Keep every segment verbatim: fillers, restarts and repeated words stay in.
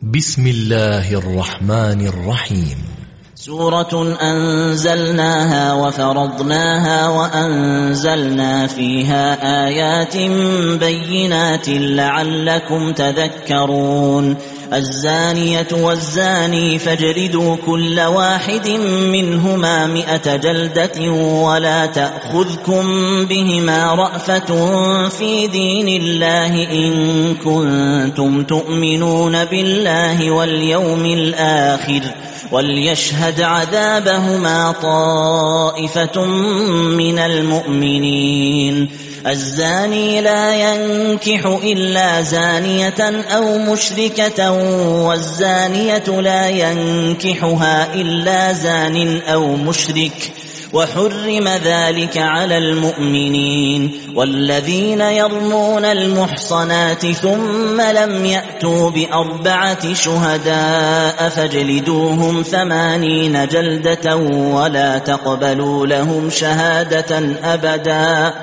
بسم الله الرحمن الرحيم. سورة أنزلناها وفرضناها وأنزلنا فيها آيات بينات لعلكم تذكرون. الزانية والزاني فاجلدوا كل واحد منهما مئة جلدة ولا تأخذكم بهما رأفة في دين الله إن كنتم تؤمنون بالله واليوم الآخر وليشهد عذابهما طائفة من المؤمنين. الزاني لا ينكح إلا زانية أو مشركة والزانية لا ينكحها إلا زان أو مشرك وحرم ذلك على المؤمنين. والذين يرمون المحصنات ثم لم يأتوا بأربعة شهداء فاجلدوهم ثمانين جلدة ولا تقبلوا لهم شهادة أبدا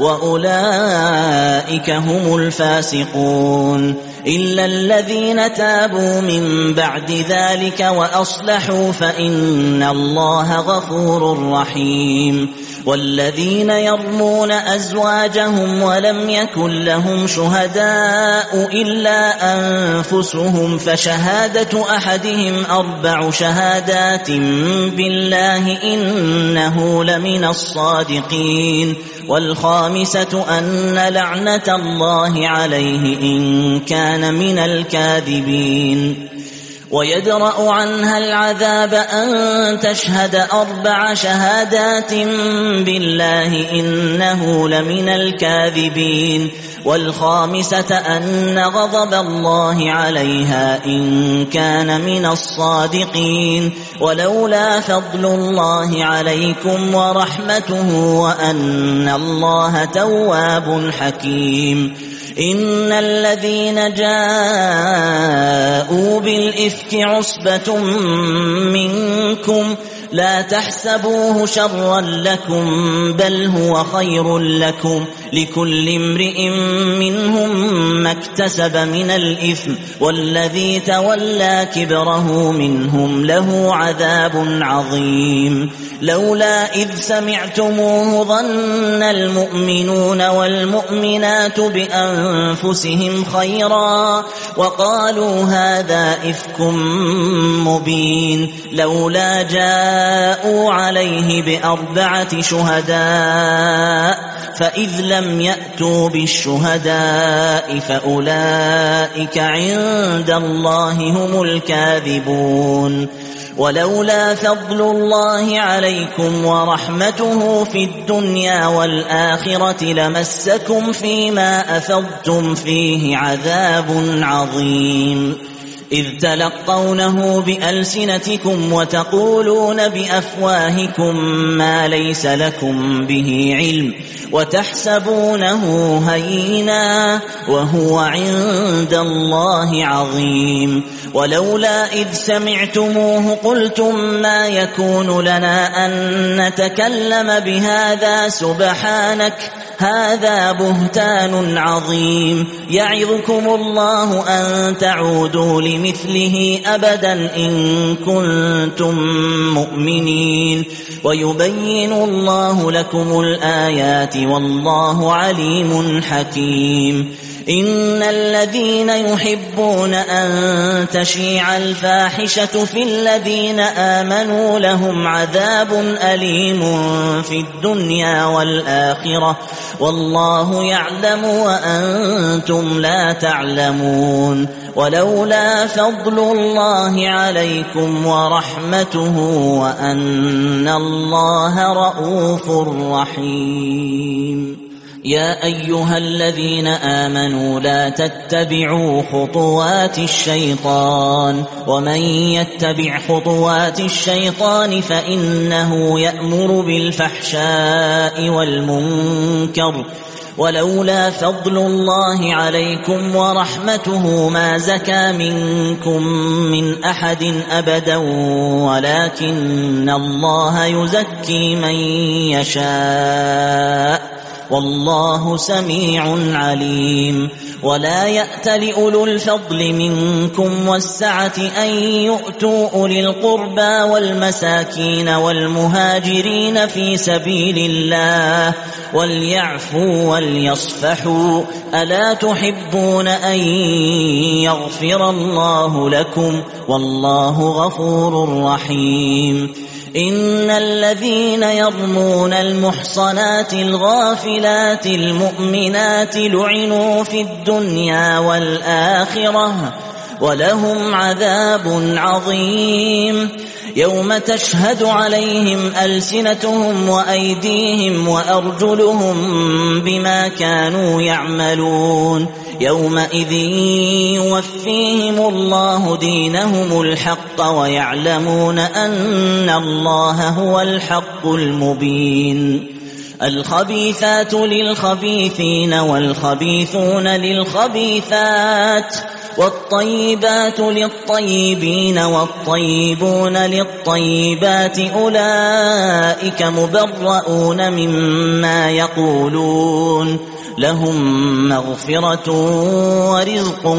وأولئك هم الفاسقون إلا الذين تابوا من بعد ذلك وأصلحوا فإن الله غفور رحيم. والذين يرمون أزواجهم ولم يكن لهم شهداء إلا أنفسهم فشهادة أحدهم أربع شهادات بالله إنه لمن الصادقين. والخامسة أن لعنة الله عليه إن كان من الكاذبين. ويدرأ عنها العذاب أن تشهد أربع شهادات بالله إنه لمن الكاذبين. والخامسة أن غضب الله عليها إن كان من الصادقين. ولولا فضل الله عليكم ورحمته وأن الله تواب حكيم. إن الذين جاءوا بالإفك عصبة منكم لا تحسبوه شرا لكم بل هو خير لكم لكل امرئ منهم ما اكتسب من الإثم والذي تولى كبره منهم له عذاب عظيم. لولا إذ سمعتموه ظن المؤمنون والمؤمنات بأنفسهم خيرا وقالوا هذا إفك مبين. لولا جاءوا عليه بأربعة شهداء فإذ لم يأتوا بالشهداء فأولئك عند الله هم الكاذبون. ولولا فضل الله عليكم ورحمته في الدنيا والآخرة لمسكم فيما أفضتم فيه عذاب عظيم. إذ تلقونه بألسنتكم وتقولون بأفواهكم ما ليس لكم به علم وتحسبونه هينا وهو عند الله عظيم. ولولا إذ سمعتموه قلتم ما يكون لنا أن نتكلم بهذا سبحانك هذا بهتان عظيم. يعظكم الله أن تعودوا لمثله أبدا إن كنتم مؤمنين. ويبين الله لكم الآيات والله عليم حكيم. إن الذين يحبون أن تشيع الفاحشة في الذين آمنوا لهم عذاب أليم في الدنيا والآخرة والله يعلم وأنتم لا تعلمون. ولولا فضل الله عليكم ورحمته وأن الله رؤوف رحيم. يا أيها الذين آمنوا لا تتبعوا خطوات الشيطان ومن يتبع خطوات الشيطان فإنه يأمر بالفحشاء والمنكر. ولولا فضل الله عليكم ورحمته ما زكى منكم من أحد أبدا ولكن الله يزكي من يشاء والله سميع عليم. ولا يأتل أولو الفضل منكم والسعة أن يؤتوا أولي القربى والمساكين والمهاجرين في سبيل الله وليعفوا وليصفحوا ألا تحبون أن يغفر الله لكم والله غفور رحيم. إن الذين يرمون المحصنات الغافلات المؤمنات لعنوا في الدنيا والآخرة ولهم عذاب عظيم يوم تشهد عليهم ألسنتهم وأيديهم وأرجلهم بما كانوا يعملون يومئذ يوفيهم الله دينهم الحق ويعلمون أن الله هو الحق المبين. الخبيثات للخبيثين والخبيثون للخبيثات والطيبات للطيبين والطيبون للطيبات أولئك مبرؤون مما يقولون لهم مغفرة ورزق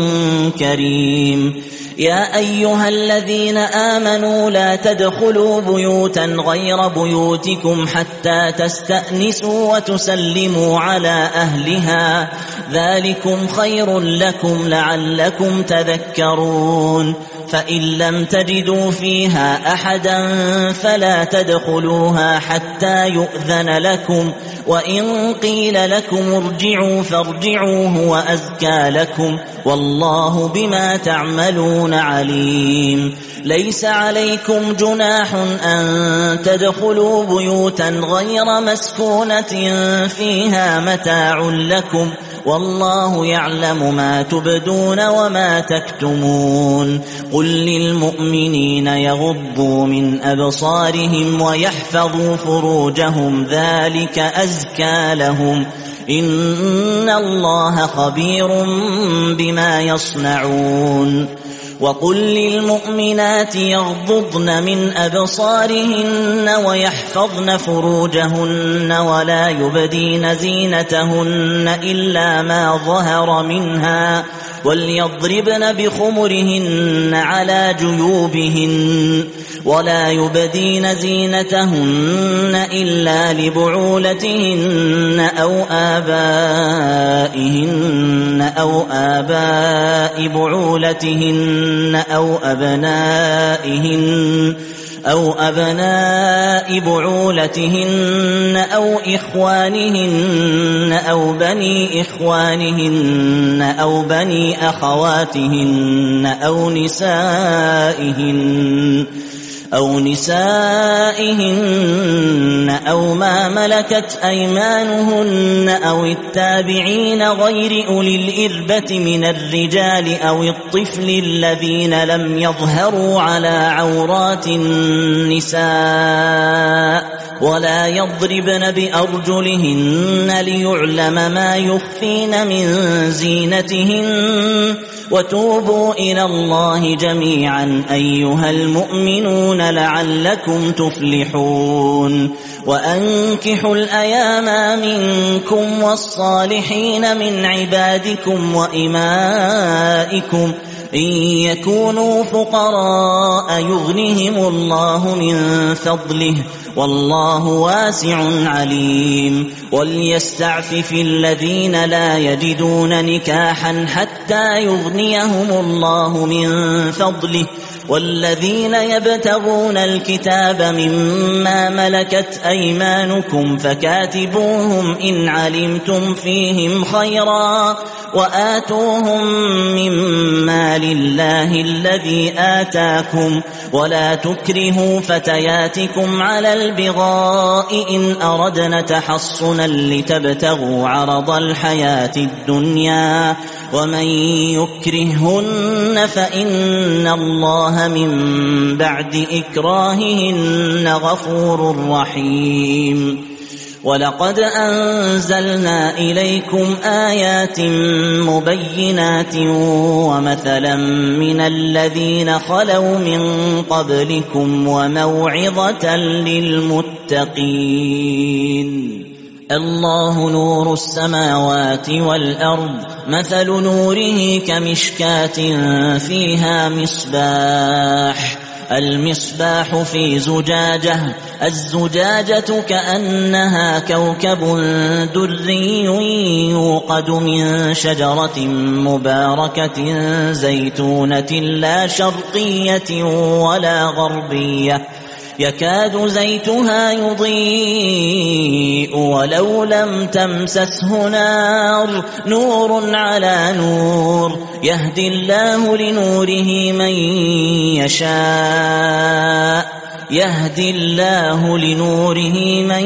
كريم. يا أيها الذين آمنوا لا تدخلوا بيوتا غير بيوتكم حتى تستأنسوا وتسلموا على أهلها ذلكم خير لكم لعلكم تذكرون. فإن لم تجدوا فيها أحدا فلا تدخلوها حتى يؤذن لكم وإن قيل لكم ارجعوا فارجعوا هو أزكى لكم والله بما تعملون عليم. ليس عليكم جناح أن تدخلوا بيوتا غير مسكونة فيها متاع لكم والله يعلم ما تبدون وما تكتمون. قل للمؤمنين يغضوا من أبصارهم ويحفظوا فروجهم ذلك أزكى لهم إن الله خبير بما يصنعون. وقل للمؤمنات يغضضن من أبصارهن ويحفظن فروجهن ولا يبدين زينتهن إلا ما ظهر منها وليضربن بخمرهن على جيوبهن ولا يبدين زينتهن إلا لبعولتهن أو آبائهن أو آباء بعولتهن أو أبنائهن أو أبناء بعولتهن أو إخوانهن أو بني إخوانهن أو بني أخواتهن أو نسائهن أو نسائهن أو ما ملكت أيمانهن أو التابعين غير أولي الإربة من الرجال أو الطفل الذين لم يظهروا على عورات النساء ولا يضربن بأرجلهن ليعلم ما يخفين من زينتهن وتوبوا إلى الله جميعا أيها المؤمنون لعلكم تفلحون. وأنكحوا الأيام منكم والصالحين من عبادكم وإمائكم إن يكونوا فقراء يغنهم الله من فضله والله واسع عليم. وليستعفف الذين لا يجدون نكاحا حتى يغنيهم الله من فضله والذين يبتغون الكتاب مما ملكت أيمانكم فكاتبوهم إن علمتم فيهم خيرا وآتوهم مما لله الذي آتاكم ولا تكرهوا فتياتكم على البغاء إن أردنا تحصنا لتبتغوا عرض الحياة الدنيا ومن يكرههن فإن الله من بعد إكراههن غفور رحيم. ولقد أنزلنا إليكم آيات مبينات ومثلا من الذين خلوا من قبلكم وموعظة للمتقين. الله نور السماوات والأرض مثل نوره كمشكاة فيها مصباح المصباح في زجاجة الزجاجة كأنها كوكب دري يوقد من شجرة مباركة زيتونة لا شرقية ولا غربية يكاد زيتها يضيء ولو لم تمسسه نار نور على نور يهدي الله لنوره من يشاء يهدي الله لنوره من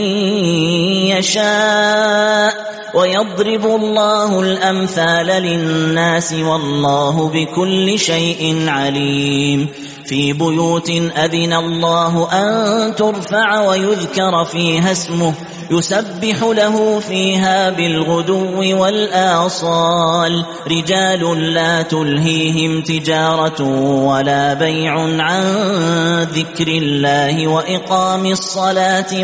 يشاء ويضرب الله الأمثال للناس والله بكل شيء عليم في بيوت أذن الله أن ترفع ويذكر فيها اسمه يسبح له فيها بالغدو والآصال رجال لا تلهيهم تجارة ولا بيع عن ذكر الله وإقام الصلاة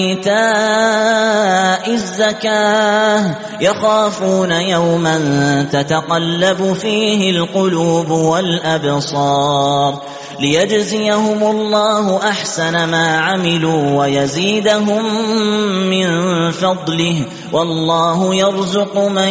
وإيتاء الزكاة يخافون يوما تتقلب فيه القلوب والأبصار ليجزيهم الله أحسن ما عملوا ويزيدهم من فضله والله يرزق من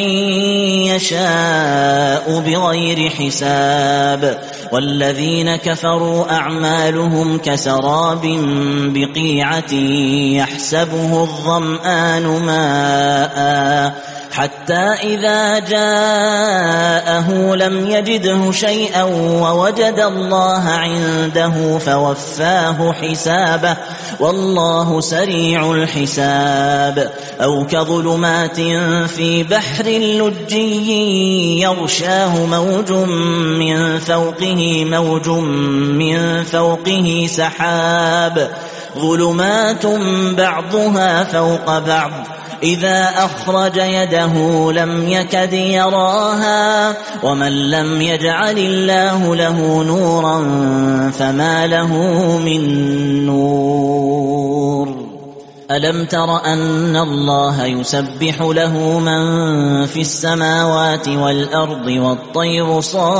يشاء بغير حساب والذين كفروا أعمالهم كسراب بقيعة يحسبه الظمآن ماء حتى إذا جاءه لم يجده شيئا ووجد الله عنده فوفاه حسابه والله سريع الحساب أو كظلمات في بحر لجي يغشاه موج من فوقه موج من فوقه سحاب ظلمات بعضها فوق بعض إذا أخرج يده لم يكد يراها ومن لم يجعل الله له نورا فما له من نور ألم تر أن الله يسبح له من في السماوات والأرض والطير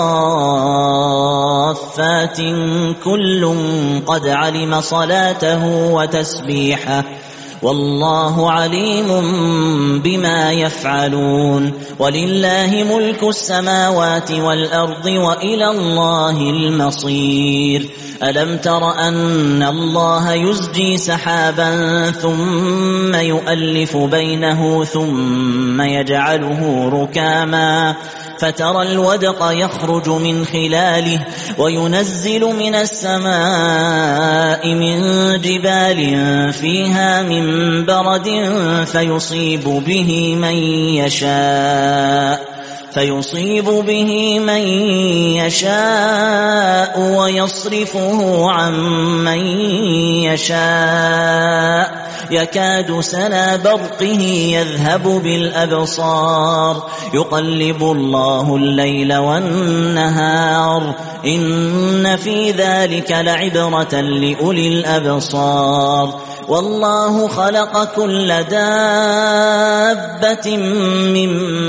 صافات كل قد علم صلاته وتسبيحه والله عليم بما يفعلون ولله ملك السماوات والأرض وإلى الله المصير ألم تر أن الله يزجي سحابا ثم يؤلف بينه ثم يجعله ركاما فترى الودق يخرج من خلاله وينزل من السماء من جبال فيها من برد فيصيب به من يشاء فيصيب به من يشاء ويصرفه عن من يشاء يكاد سنا برقه يذهب بالأبصار يقلب الله الليل والنهار إن في ذلك لعبرة لأولي الأبصار والله خلق كل دابة من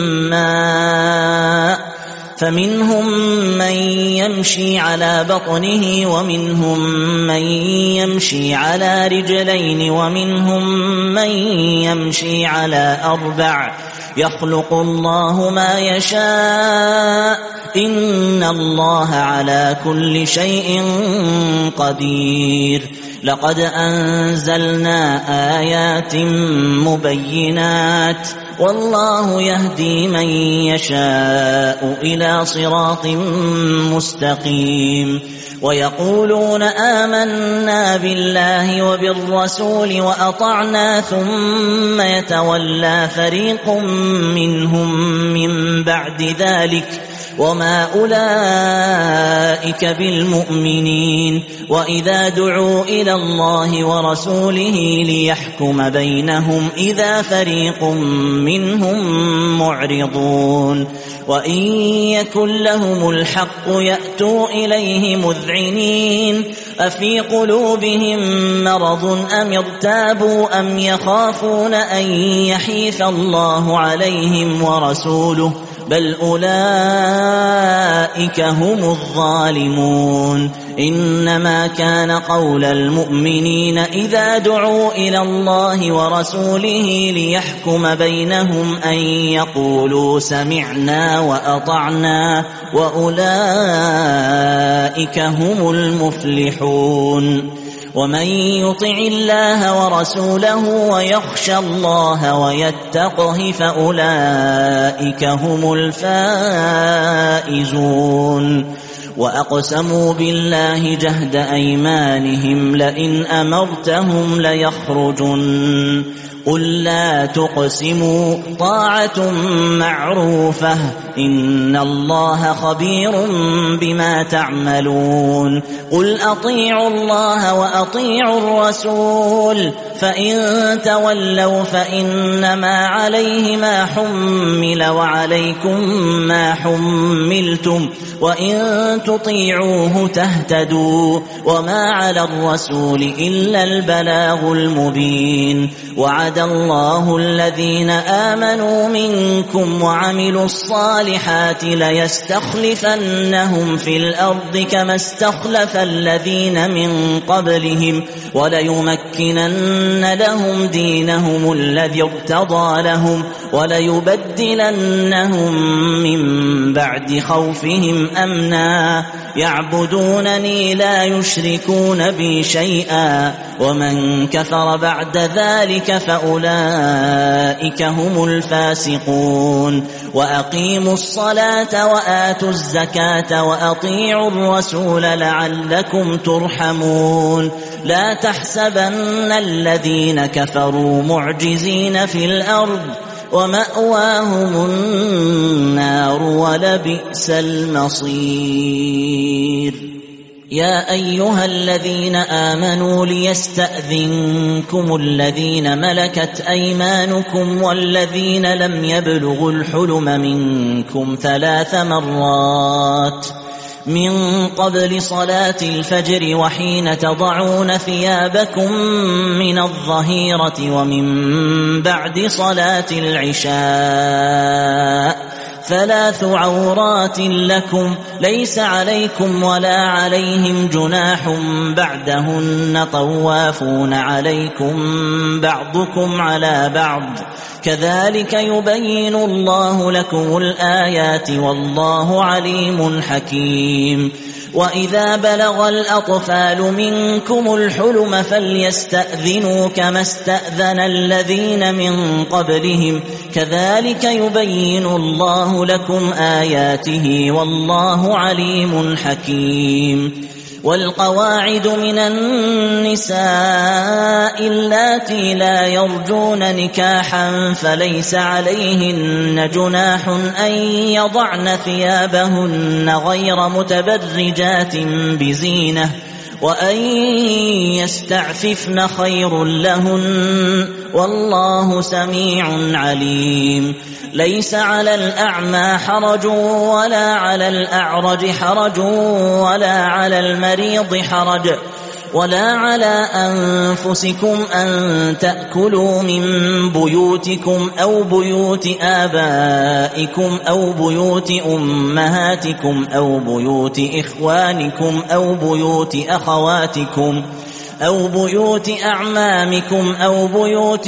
ماء فمنهم من يمشي على بطنه ومنهم من يمشي على رجلين ومنهم من يمشي على أربع يخلق الله ما يشاء إن الله على كل شيء قدير لقد أنزلنا آيات مبينات والله يهدي من يشاء إلى صراط مستقيم ويقولون آمنا بالله وبالرسول وأطعنا ثم يتولى فريق منهم من بعد ذلك وما أولئك بالمؤمنين وإذا دعوا إلى الله ورسوله ليحكم بينهم إذا فريق منهم معرضون وإن يكن لهم الحق يأتوا إليه مذعنين أفي قلوبهم مرض أم ارتابوا أم يخافون أن يحيف الله عليهم ورسوله بل أولئك هم الظالمون إنما كان قول المؤمنين إذا دعوا إلى الله ورسوله ليحكم بينهم أن يقولوا سمعنا وأطعنا وأولئك هم المفلحون ومن يطع الله ورسوله ويخشى الله ويتقه فأولئك هم الفائزون وأقسموا بالله جهد أيمانهم لئن أمرتهم ليخرجن قل لا تقسموا طاعة معروفة إن الله خبير بما تعملون قل أطيعوا الله وأطيعوا الرسول فإن تولوا فإنما عليه ما حمل وعليكم ما حملتم وإن تطيعوه تهتدوا وما على الرسول إلا البلاغ المبين وعد الله الذين آمنوا منكم وعملوا الصالحات ليستخلفنهم في الأرض كما استخلف الذين من قبلهم وليمكنن لهم دينهم الذي ارتضى لهم وليبدلنهم من بعد خوفهم أمنا يعبدونني لا يشركون بي شيئا ومن كفر بعد ذلك فأولئك هم الفاسقون وأقيموا الصلاة وآتوا الزكاة وأطيعوا الرسول لعلكم ترحمون لا تحسبن الذين كفروا معجزين في الأرض ومأواهم النار ولبئس المصير يا أيها الذين آمنوا ليستأذنكم الذين ملكت أيمانكم والذين لم يبلغوا الحلم منكم ثلاث مرات من قبل صلاة الفجر وحين تضعون ثيابكم من الظهيرة ومن بعد صلاة العشاء ثلاث عورات لكم ليس عليكم ولا عليهم جناح بعدهن طوافون عليكم بعضكم على بعض كذلك يبين الله لكم الآيات والله عليم حكيم وإذا بلغ الأطفال منكم الحلم فليستأذنوا كما استأذن الذين من قبلهم كذلك يبين الله لكم آياته والله عليم حكيم والقواعد من النساء اللاتي لا يرجون نكاحا فليس عليهن جناح أن يضعن ثيابهن غير متبرجات بزينة وأن يستعففن خير لهن والله سميع عليم ليس على الأعمى حرج ولا على الأعرج حرج ولا على المريض حرج ولا على أنفسكم أن تأكلوا من بيوتكم أو بيوت آبائكم أو بيوت أمهاتكم أو بيوت إخوانكم أو بيوت أخواتكم أو بيوت أعمامكم أو بيوت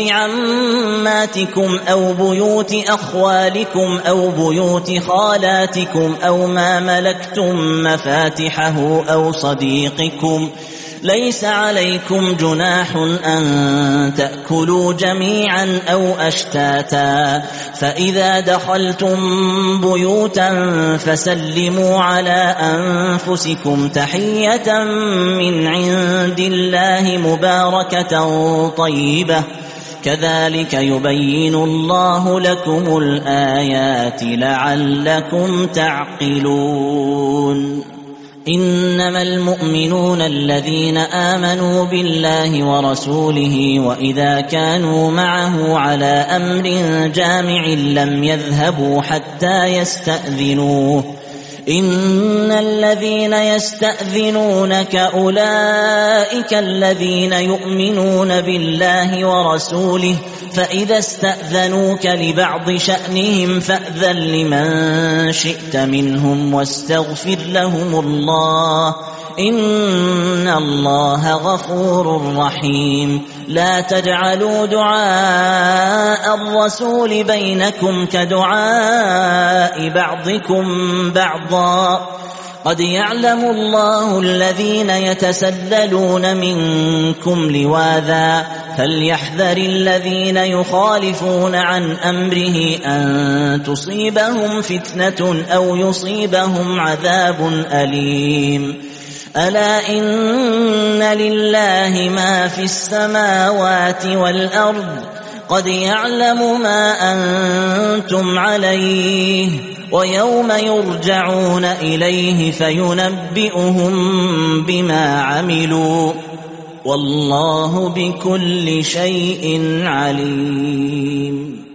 عماتكم أو بيوت أخوالكم أو بيوت خالاتكم أو ما ملكتم مفاتحه أو صديقكم ليس عليكم جناح أن تأكلوا جميعا أو أشتاتا فإذا دخلتم بيوتا فسلموا على أنفسكم تحية من عند الله مباركة طيبة كذلك يبين الله لكم الآيات لعلكم تعقلون إنما المؤمنون الذين آمنوا بالله ورسوله وإذا كانوا معه على أمر جامع لم يذهبوا حتى يستأذنوه إن الذين يستأذنونك أولئك الذين يؤمنون بالله ورسوله فإذا استأذنوك لبعض شأنهم فأذن لمن شئت منهم واستغفر لهم الله إن الله غفور رحيم. لا تجعلوا دعاء الرسول بينكم كدعاء بعضكم بعضا قد يعلم الله الذين يتسللون منكم لواذا فليحذر الذين يخالفون عن أمره أن تصيبهم فتنة أو يصيبهم عذاب أليم. ألا إن لله ما في السماوات والأرض قد يعلم ما أنتم عليه ويوم يرجعون إليه فينبئهم بما عملوا والله بكل شيء عليم.